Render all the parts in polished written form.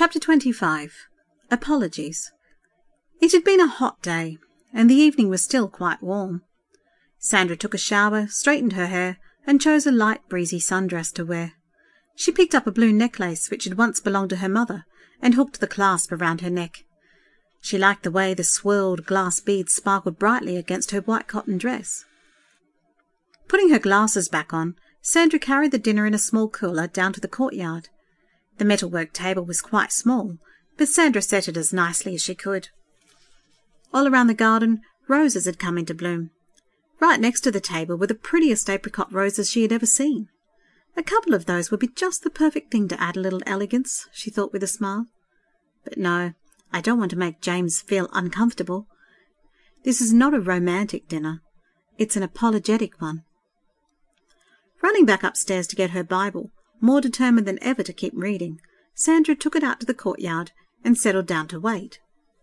Chapter 25. Apologies. It had been a hot day, and the evening was still quite warm. Sandra took a shower, straightened her hair, and chose a light, breezy sundress to wear. She picked up a blue necklace which had once belonged to her mother, and hooked the clasp around her neck. She liked the way the swirled glass beads sparkled brightly against her white cotton dress. Putting her glasses back on, Sandra carried the dinner in a small cooler down to the courtyard. The metalwork table was quite small, but Sandra set it as nicely as she could. All around the garden, roses had come into bloom. Right next to the table were the prettiest apricot roses she had ever seen. A couple of those would be just the perfect thing to add a little elegance, she thought with a smile. But no, I don't want to make James feel uncomfortable. This is not a romantic dinner. It's an apologetic one. Running back upstairs to get her Bible, more determined than ever to keep reading, Sandra took it out to the courtyard and settled down to wait.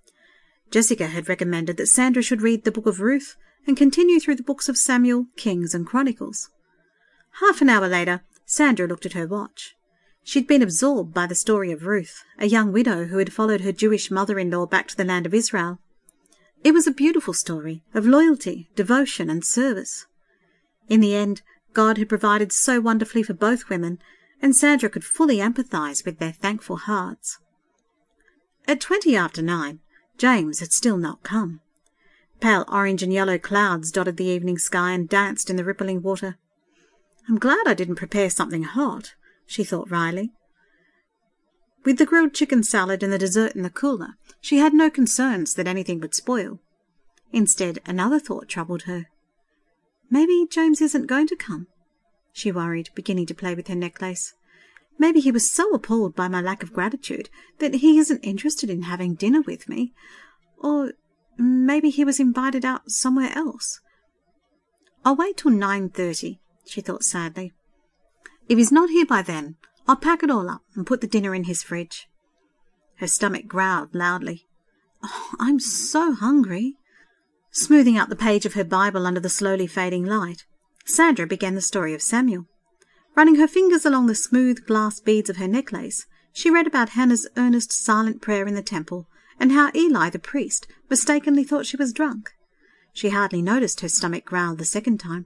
Jessica had recommended that Sandra should read the book of Ruth and continue through the books of Samuel, Kings, and Chronicles. Half an hour later, Sandra looked at her watch. She'd been absorbed by the story of Ruth, a young widow who had followed her Jewish mother-in-law back to the land of Israel. It was a beautiful story of loyalty, devotion, and service. In the end, God had provided so wonderfully for both women, and Sandra could fully empathise with their thankful hearts. At 9:20, James had still not come. Pale orange and yellow clouds dotted the evening sky and danced in the rippling water. I'm glad I didn't prepare something hot, she thought wryly. With the grilled chicken salad and the dessert in the cooler, she had no concerns that anything would spoil. Instead, another thought troubled her. Maybe James isn't going to come, she worried, beginning to play with her necklace. Maybe he was so appalled by my lack of gratitude that he isn't interested in having dinner with me. Or maybe he was invited out somewhere else. I'll wait till 9:30, she thought sadly. If he's not here by then, I'll pack it all up and put the dinner in his fridge. Her stomach growled loudly. Oh, I'm so hungry. Smoothing out the page of her Bible under the slowly fading light, Sandra began the story of Samuel. Running her fingers along the smooth glass beads of her necklace, she read about Hannah's earnest, silent prayer in the temple, and how Eli the priest mistakenly thought she was drunk. She hardly noticed her stomach growl the second time.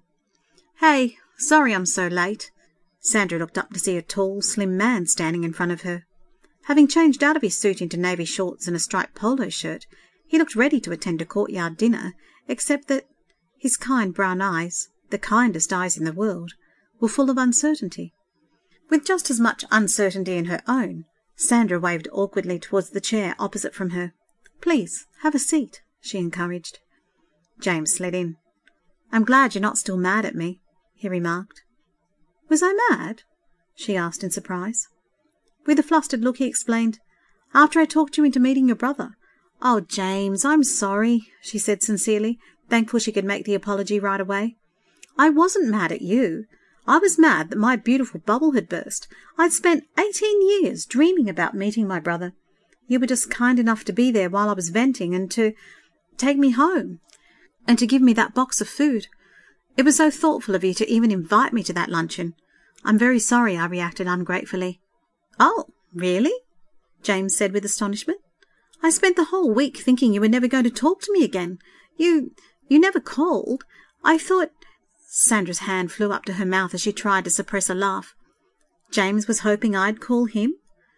Hey, sorry I'm so late. Sandra looked up to see a tall, slim man standing in front of her. Having changed out of his suit into navy shorts and a striped polo shirt, he looked ready to attend a courtyard dinner, except that his kind brown eyes, the kindest eyes in the world, were full of uncertainty. With just as much uncertainty in her own, Sandra waved awkwardly towards the chair opposite from her. Please, have a seat, she encouraged. James slid in. I'm glad you're not still mad at me, he remarked. Was I mad? She asked in surprise. With a flustered look he explained, After I talked you into meeting your brother. Oh, James, I'm sorry, she said sincerely, thankful she could make the apology right away. I wasn't mad at you. I was mad that my beautiful bubble had burst. I'd spent 18 years dreaming about meeting my brother. You were just kind enough to be there while I was venting and to take me home and to give me that box of food. It was so thoughtful of you to even invite me to that luncheon. I'm very sorry I reacted ungratefully. Oh, really? James said with astonishment. I spent the whole week thinking you were never going to talk to me again. You never called. I thought... Sandra's hand flew up to her mouth as she tried to suppress a laugh. James was hoping I'd call him?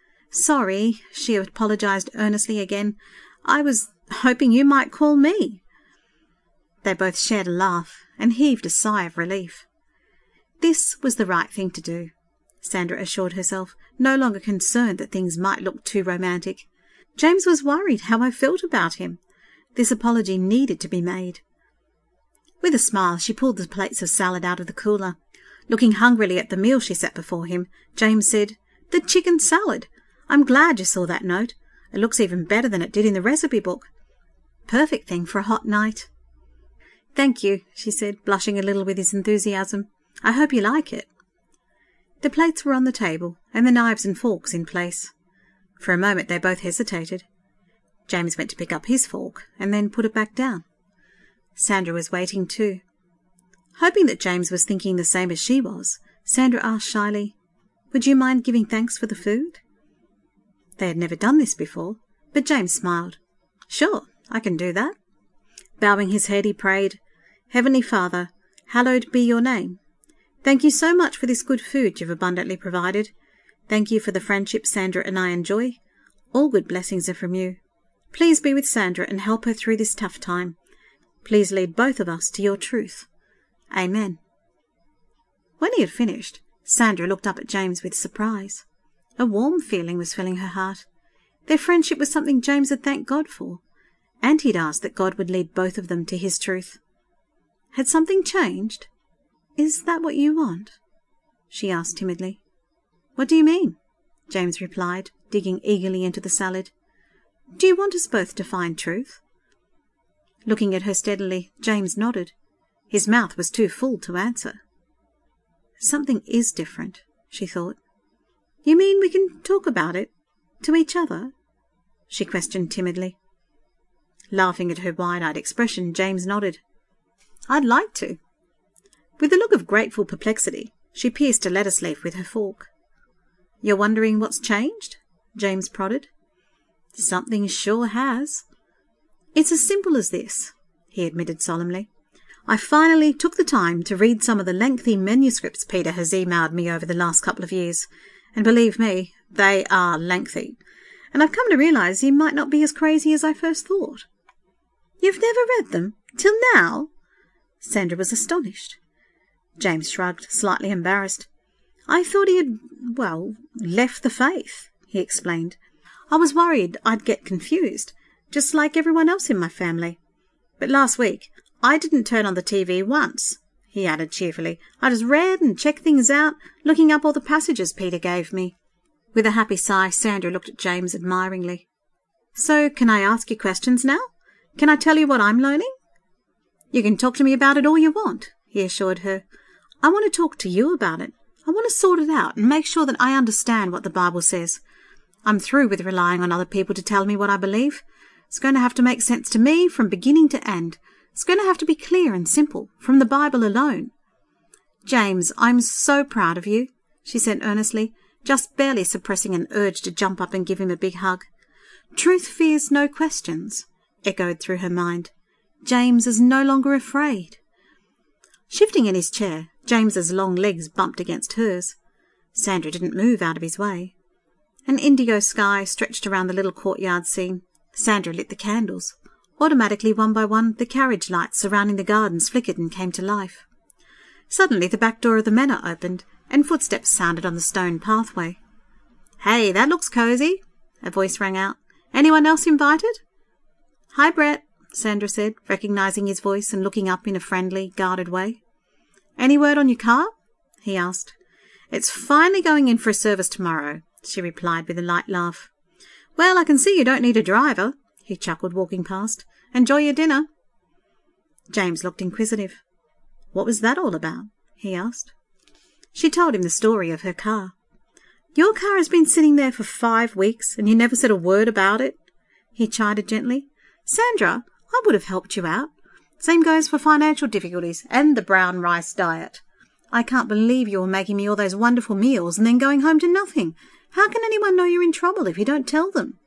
Sorry, she apologized earnestly again. I was hoping you might call me. They both shared a laugh and heaved a sigh of relief. This was the right thing to do, Sandra assured herself, no longer concerned that things might look too romantic. James was worried how I felt about him. This apology needed to be made. With a smile, she pulled the plates of salad out of the cooler. Looking hungrily at the meal she set before him, James said, The chicken salad. I'm glad you saw that note. It looks even better than it did in the recipe book. Perfect thing for a hot night. Thank you, she said, blushing a little with his enthusiasm. I hope you like it. The plates were on the table, and the knives and forks in place. For a moment they both hesitated. James went to pick up his fork, and then put it back down. Sandra was waiting too. Hoping that James was thinking the same as she was, Sandra asked shyly, Would you mind giving thanks for the food? They had never done this before, but James smiled. "Sure, I can do that." Bowing his head, he prayed, "Heavenly Father, hallowed be your name. Thank you so much for this good food you've abundantly provided. Thank you for the friendship Sandra and I enjoy. All good blessings are from you. Please be with Sandra and help her through this tough time. Please lead both of us to your truth. Amen." When he had finished, Sandra looked up at James with surprise. A warm feeling was filling her heart. Their friendship was something James had thanked God for, and he'd asked that God would lead both of them to his truth. Had something changed? "Is that what you want?" she asked timidly. "What do you mean?" James replied, digging eagerly into the salad. "Do you want us both to find truth?" Looking at her steadily, James nodded. His mouth was too full to answer. "Something is different," she thought. "You mean we can talk about it? To each other?" she questioned timidly. Laughing at her wide-eyed expression, James nodded. "I'd like to." With a look of grateful perplexity, she pierced a lettuce leaf with her fork. "You're wondering what's changed?" James prodded. "Something sure has." "It's as simple as this," he admitted solemnly. "I finally took the time to read some of the lengthy manuscripts Peter has emailed me over the last couple of years, and believe me, they are lengthy. And I've come to realize you might not be as crazy as I first thought." "You've never read them? Till now?" Sandra was astonished. James shrugged, slightly embarrassed. "I thought he had, left the faith," he explained. "I was worried I'd get confused, just like everyone else in my family. But last week I didn't turn on the TV once," he added cheerfully. "I just read and checked things out, looking up all the passages Peter gave me." With a happy sigh, Sandra looked at James admiringly. "So can I ask you questions now? Can I tell you what I'm learning?" "You can talk to me about it all you want," he assured her. "I want to talk to you about it. I want to sort it out and make sure that I understand what the Bible says. I'm through with relying on other people to tell me what I believe. It's going to have to make sense to me from beginning to end. It's going to have to be clear and simple, from the Bible alone." "James, I'm so proud of you," she said earnestly, just barely suppressing an urge to jump up and give him a big hug. "Truth fears no questions," echoed through her mind. "James is no longer afraid." Shifting in his chair, James's long legs bumped against hers. Sandra didn't move out of his way. An indigo sky stretched around the little courtyard scene. Sandra lit the candles. Automatically, one by one, the carriage lights surrounding the gardens flickered and came to life. Suddenly the back door of the manor opened, and footsteps sounded on the stone pathway. "Hey, that looks cosy," a voice rang out. "Anyone else invited?" "Hi, Brett," Sandra said, recognizing his voice and looking up in a friendly, guarded way. "Any word on your car?" he asked. "It's finally going in for a service tomorrow," she replied with a light laugh. "Well, I can see you don't need a driver," he chuckled, walking past. "Enjoy your dinner." James looked inquisitive. "What was that all about?" he asked. She told him the story of her car. "Your car has been sitting there for 5 weeks, and you never said a word about it," he chided gently. "Sandra, I would have helped you out. Same goes for financial difficulties and the brown rice diet. I can't believe you were making me all those wonderful meals and then going home to nothing. How can anyone know you're in trouble if you don't tell them?"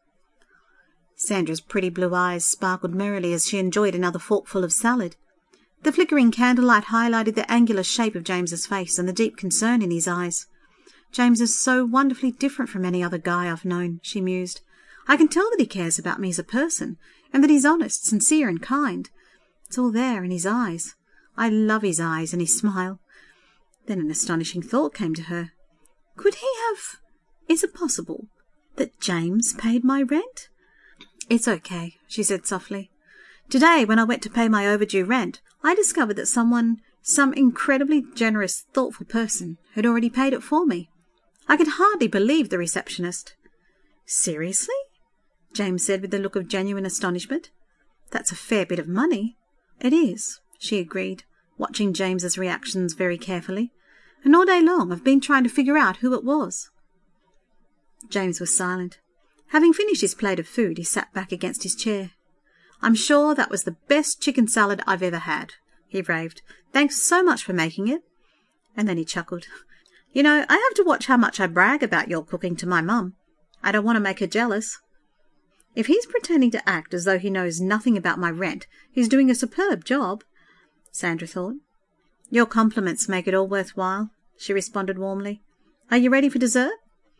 Sandra's pretty blue eyes sparkled merrily as she enjoyed another forkful of salad. The flickering candlelight highlighted the angular shape of James's face and the deep concern in his eyes. "James is so wonderfully different from any other guy I've known," she mused. "I can tell that he cares about me as a person, and that he's honest, sincere, and kind. It's all there in his eyes. I love his eyes and his smile." Then an astonishing thought came to her. "Could he have... Is it possible that James paid my rent?" "It's okay," she said softly. "Today, when I went to pay my overdue rent, I discovered that some incredibly generous, thoughtful person, had already paid it for me. I could hardly believe the receptionist." "Seriously?" James said with a look of genuine astonishment. "That's a fair bit of money." "It is," she agreed, watching James's reactions very carefully. "And all day long I've been trying to figure out who it was." James was silent. Having finished his plate of food, he sat back against his chair. "I'm sure that was the best chicken salad I've ever had," he raved. "Thanks so much for making it." And then he chuckled. "You know, I have to watch how much I brag about your cooking to my mum. I don't want to make her jealous. If he's pretending to act as though he knows nothing about my rent, he's doing a superb job, Sandra thought. Your compliments make it all worthwhile, she responded warmly. Are you ready for dessert?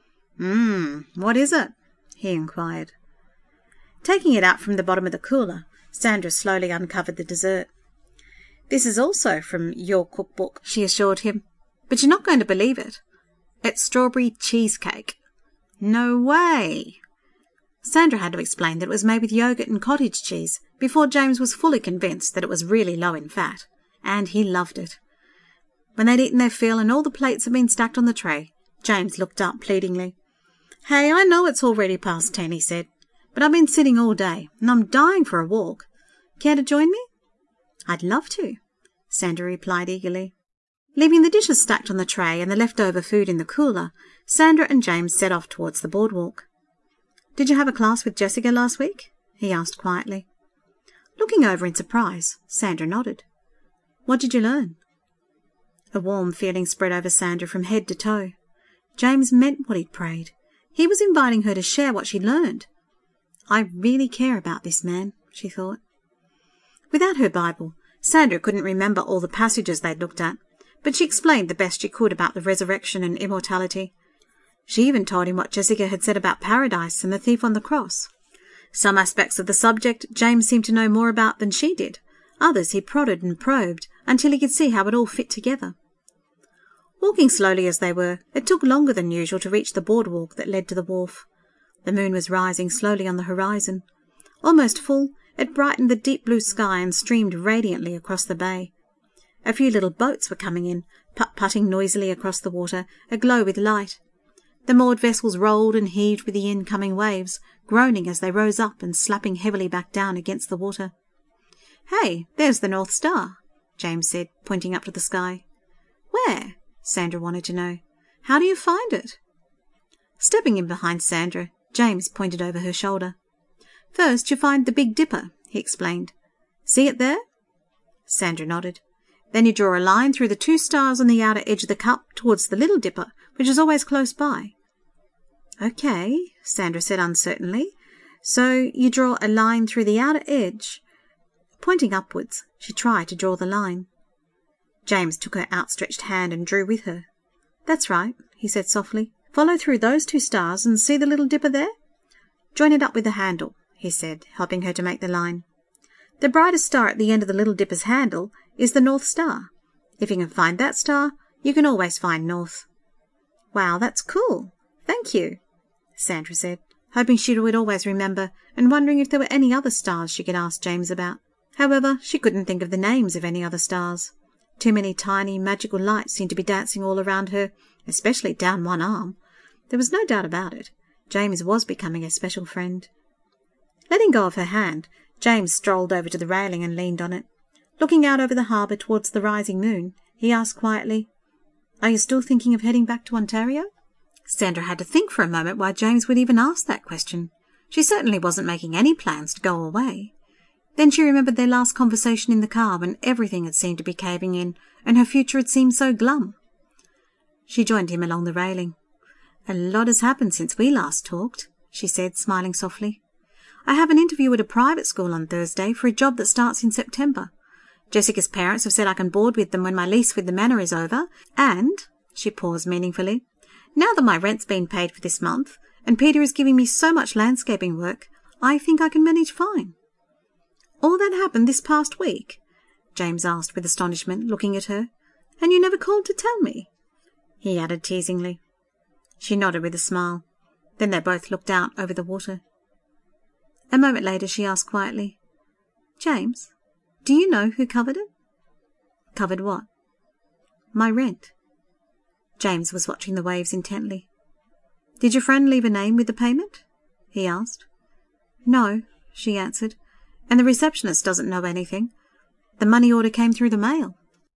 What is it? He inquired. Taking it out from the bottom of the cooler, Sandra slowly uncovered the dessert. This is also from your cookbook, she assured him, but you're not going to believe it. It's strawberry cheesecake. No way! Sandra had to explain that it was made with yogurt and cottage cheese before James was fully convinced that it was really low in fat, and he loved it. When they'd eaten their fill and all the plates had been stacked on the tray, James looked up pleadingly. Hey, I know it's already past 10, he said, but I've been sitting all day, and I'm dying for a walk. Care to join me? I'd love to, Sandra replied eagerly. Leaving the dishes stacked on the tray and the leftover food in the cooler, Sandra and James set off towards the boardwalk. Did you have a class with Jessica last week? He asked quietly. Looking over in surprise, Sandra nodded. What did you learn? A warm feeling spread over Sandra from head to toe. James meant what he'd prayed. He was inviting her to share what she'd learned. I really care about this man, she thought. Without her Bible, Sandra couldn't remember all the passages they'd looked at, but she explained the best she could about the resurrection and immortality. She even told him what Jessica had said about paradise and the thief on the cross. Some aspects of the subject James seemed to know more about than she did. Others he prodded and probed until he could see how it all fit together. Walking slowly as they were, it took longer than usual to reach the boardwalk that led to the wharf. The moon was rising slowly on the horizon. Almost full, it brightened the deep blue sky and streamed radiantly across the bay. A few little boats were coming in, putt-putting noisily across the water, aglow with light. The moored vessels rolled and heaved with the incoming waves, groaning as they rose up and slapping heavily back down against the water. Hey, there's the North Star, James said, pointing up to the sky. Where? Sandra wanted to know. How do you find it? Stepping in behind Sandra, James pointed over her shoulder. First you find the Big Dipper, he explained. See it there? Sandra nodded. Then you draw a line through the 2 stars on the outer edge of the cup towards the Little Dipper, which is always close by. Okay, Sandra said uncertainly. So you draw a line through the outer edge. Pointing upwards, she tried to draw the line. James took her outstretched hand and drew with her. That's right, he said softly. Follow through those 2 stars and see the Little Dipper there? Join it up with the handle, he said, helping her to make the line. The brightest star at the end of the Little Dipper's handle is the North Star. If you can find that star, you can always find north. Wow, that's cool. Thank you, Sandra said, hoping she would always remember and wondering if there were any other stars she could ask James about. However, she couldn't think of the names of any other stars. Too many tiny, magical lights seemed to be dancing all around her, especially down one arm. There was no doubt about it. James was becoming a special friend. Letting go of her hand, James strolled over to the railing and leaned on it. Looking out over the harbour towards the rising moon, he asked quietly, Are you still thinking of heading back to Ontario? Sandra had to think for a moment why James would even ask that question. She certainly wasn't making any plans to go away. Then she remembered their last conversation in the car when everything had seemed to be caving in and her future had seemed so glum. She joined him along the railing. A lot has happened since we last talked, she said, smiling softly. I have an interview at a private school on Thursday for a job that starts in September. Jessica's parents have said I can board with them when my lease with the manor is over, and, she paused meaningfully, now that my rent's been paid for this month, and Peter is giving me so much landscaping work, I think I can manage fine. All that happened this past week? James asked with astonishment, looking at her. And you never called to tell me? He added teasingly. She nodded with a smile. Then they both looked out over the water. A moment later she asked quietly, James, do you know who covered it? Covered what? My rent. James was watching the waves intently. Did your friend leave a name with the payment? He asked. No, she answered. And the receptionist doesn't know anything. The money order came through the mail.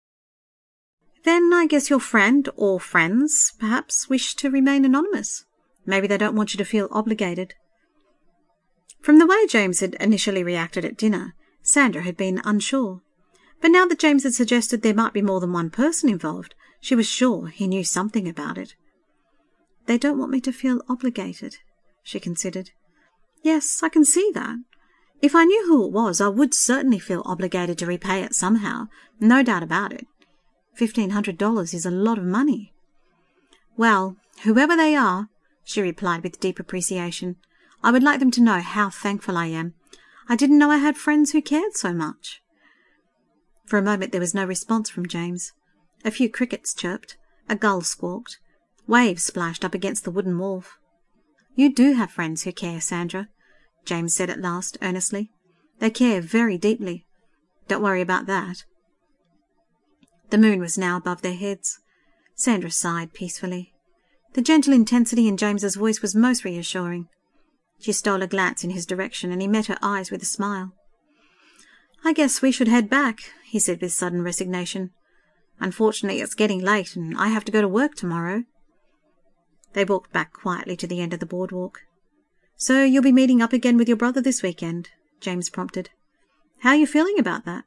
Then I guess your friend, or friends, perhaps, wish to remain anonymous. Maybe they don't want you to feel obligated. From the way James had initially reacted at dinner, Sandra had been unsure. But now that James had suggested there might be more than one person involved, she was sure he knew something about it. They don't want me to feel obligated, she considered. Yes, I can see that. If I knew who it was, I would certainly feel obligated to repay it somehow, no doubt about it. $1,500 is a lot of money. Well, whoever they are, she replied with deep appreciation, I would like them to know how thankful I am. I didn't know I had friends who cared so much. For a moment there was no response from James. A few crickets chirped, a gull squawked, waves splashed up against the wooden wharf. You do have friends who care, Sandra, James said at last, earnestly. They care very deeply. Don't worry about that. The moon was now above their heads. Sandra sighed peacefully. The gentle intensity in James's voice was most reassuring. She stole a glance in his direction, and he met her eyes with a smile. I guess we should head back, he said with sudden resignation. Unfortunately, it's getting late, and I have to go to work tomorrow. They walked back quietly to the end of the boardwalk. So you'll be meeting up again with your brother this weekend, James prompted. How are you feeling about that?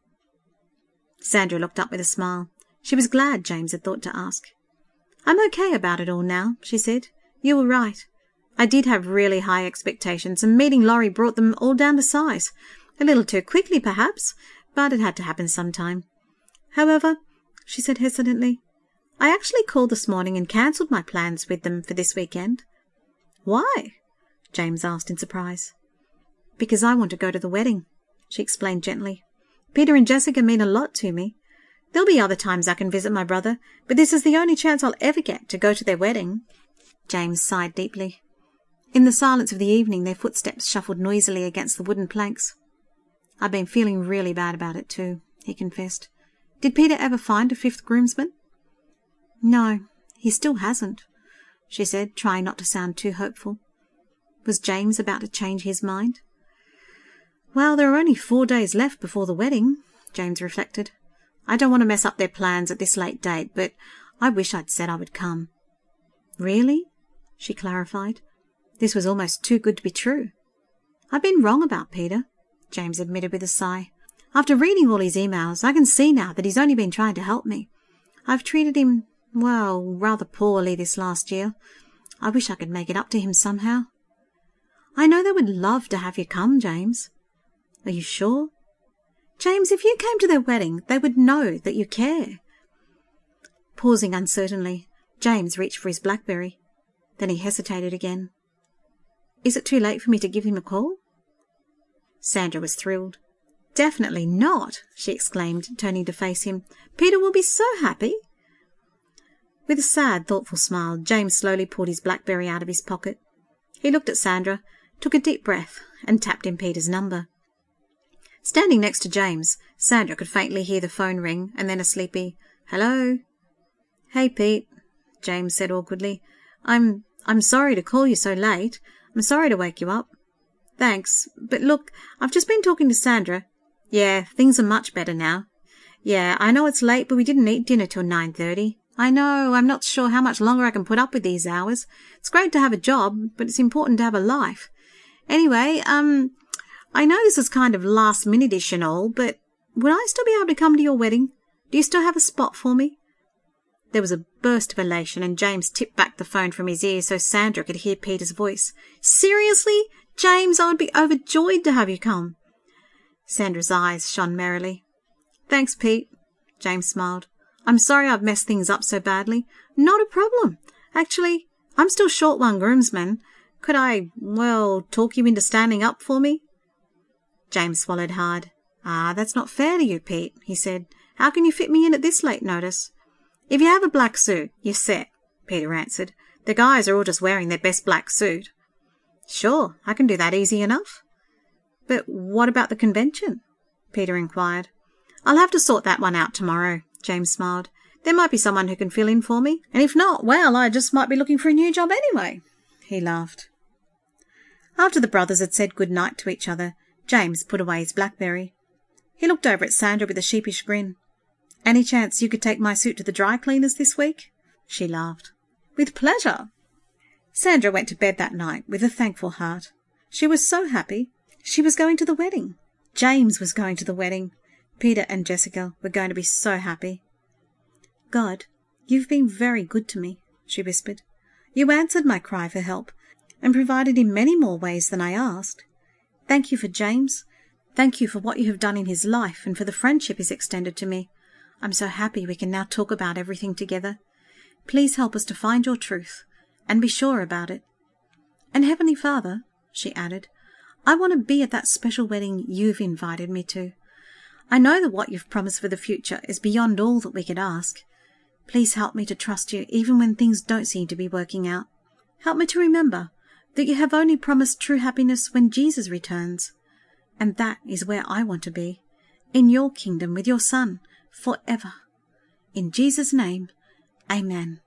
Sandra looked up with a smile. She was glad James had thought to ask. I'm okay about it all now, she said. You were right. I did have really high expectations, and meeting Laurie brought them all down to size. A little too quickly, perhaps, but it had to happen sometime. However, she said hesitantly, I actually called this morning and cancelled my plans with them for this weekend. Why? James asked in surprise. Because I want to go to the wedding, she explained gently. Peter and Jessica mean a lot to me. There'll be other times I can visit my brother, but this is the only chance I'll ever get to go to their wedding. James sighed deeply. In the silence of the evening, their footsteps shuffled noisily against the wooden planks. I've been feeling really bad about it too, he confessed. Did Peter ever find a fifth groomsman? No, he still hasn't, she said, trying not to sound too hopeful. Was James about to change his mind? Well, there are only 4 days left before the wedding, James reflected. I don't want to mess up their plans at this late date, but I wish I'd said I would come. Really? She clarified. This was almost too good to be true. I've been wrong about Peter, James admitted with a sigh. After reading all his emails, I can see now that he's only been trying to help me. I've treated him, well, rather poorly this last year. I wish I could make it up to him somehow. I know they would love to have you come, James. Are you sure? James, if you came to their wedding, they would know that you care. Pausing uncertainly, James reached for his BlackBerry. Then he hesitated again. Is it too late for me to give him a call? Sandra was thrilled. Definitely not, she exclaimed, turning to face him. Peter will be so happy. With a sad, thoughtful smile, James slowly pulled his BlackBerry out of his pocket. He looked at Sandra, took a deep breath, and tapped in Peter's number. Standing next to James, Sandra could faintly hear the phone ring, and then a sleepy, "Hello?" "Hey, Pete," James said awkwardly. I'm sorry to call you so late. I'm sorry to wake you up." "Thanks. But look, I've just been talking to Sandra. Yeah, things are much better now. Yeah, I know it's late, but we didn't eat dinner till 9:30. I know, I'm not sure how much longer I can put up with these hours. It's great to have a job, but it's important to have a life. Anyway, I know this is kind of last-minute-ish and all, but would I still be able to come to your wedding? Do you still have a spot for me?" There was a burst of elation, and James tipped back the phone from his ear so Sandra could hear Peter's voice. "Seriously? James, I would be overjoyed to have you come." Sandra's eyes shone merrily. "Thanks, Pete," James smiled. "I'm sorry I've messed things up so badly." "Not a problem. Actually, I'm still short one groomsman. Could I, talk you into standing up for me?" James swallowed hard. That's not fair to you, Pete," he said. "How can you fit me in at this late notice?" "If you have a black suit, you're set," Peter answered. "The guys are all just wearing their best black suit." "Sure, I can do that easy enough." "But what about the convention?" Peter inquired. "I'll have to sort that one out tomorrow," James smiled. "There might be someone who can fill in for me, and if not, well, I just might be looking for a new job anyway." He laughed. After the brothers had said good night to each other, James put away his BlackBerry. He looked over at Sandra with a sheepish grin. "Any chance you could take my suit to the dry cleaners this week?" She laughed. "With pleasure." Sandra went to bed that night with a thankful heart. She was so happy. She was going to the wedding. James was going to the wedding. Peter and Jessica were going to be so happy. "God, you've been very good to me," she whispered. "You answered my cry for help, and provided in many more ways than I asked. Thank you for James. Thank you for what you have done in his life and for the friendship he's extended to me. I'm so happy we can now talk about everything together. Please help us to find your truth, and be sure about it. And Heavenly Father," she added, "I want to be at that special wedding you've invited me to. I know that what you've promised for the future is beyond all that we could ask. Please help me to trust you even when things don't seem to be working out. Help me to remember that you have only promised true happiness when Jesus returns. And that is where I want to be, in your kingdom with your Son, forever. In Jesus' name, amen."